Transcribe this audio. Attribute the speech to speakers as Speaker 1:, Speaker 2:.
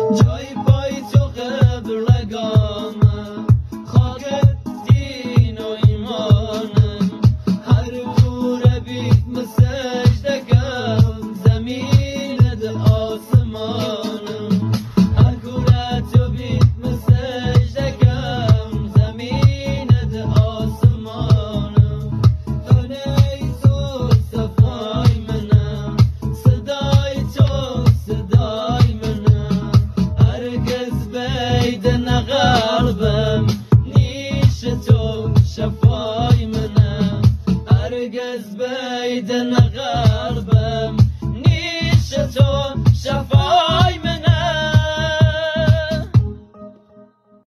Speaker 1: جای پای تو قبلگامم، خاکت دین و ایمانم. هر بوره بیت مسجدگم، زمینت آسمانم. هر کوره تو بیت مسجدگم، زمینت آسمانم. خانه تو صفای منم، صدای تو صدای منم. هرگز بیدن قلبم، نیش تو شفای منم. هرگز بیدن قلبم،